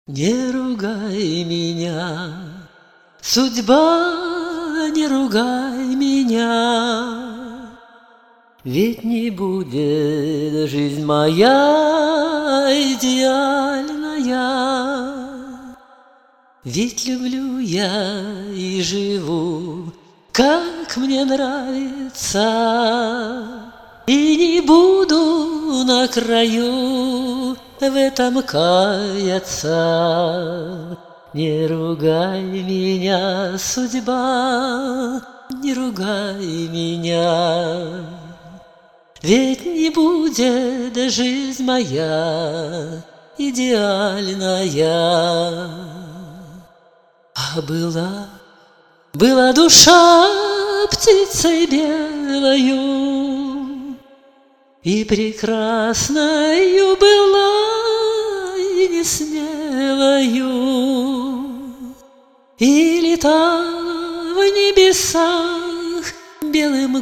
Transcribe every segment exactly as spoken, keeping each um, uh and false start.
Не ругай меня, судьба, не ругай меня, ведь не будет жизнь моя идеальная. Ведь люблю я и живу, как мне нравится, и не буду на краю в этом каяться. Не ругай меня, судьба, не ругай меня, ведь не будет жизнь моя идеальная. А была, была душа птицей белою, и прекрасною была, и несмелою, и летала в небесах белым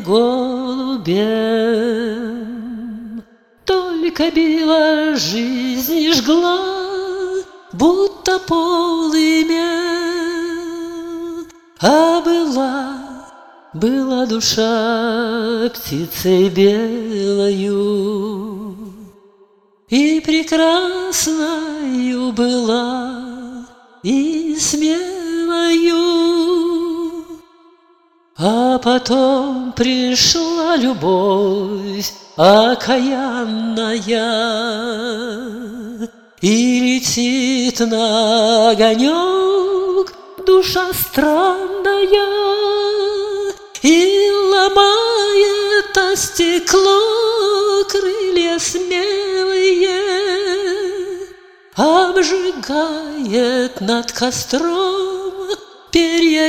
голубем. Только била жизнь и жгла, будто полымя. А была, была душа птицей белою, и прекрасною была, и смелою. А потом пришла любовь окаянная, и летит на огонек душа странная, и ломает о стекло крылья смелые, обжигает над костром перья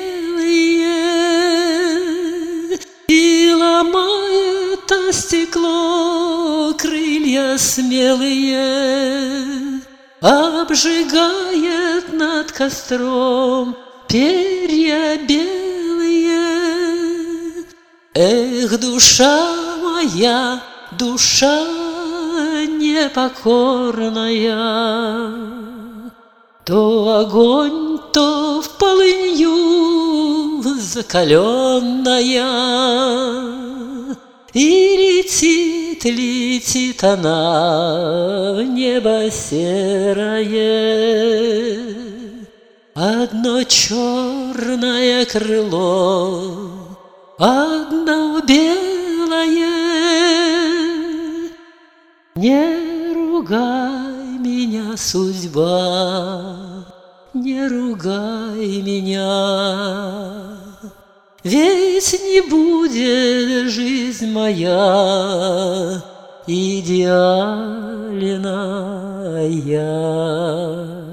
белые, и ломает о стекло крылья смелые, обжигает над костром перья белые. Эх, душа моя, душа непокорная, то огонь, то в полынью закаленная, и летит, летит она в небо серое. Одно черное крыло, одно белое. Не ругай меня, судьба, не ругай меня, ведь не будет жизнь моя идеальная.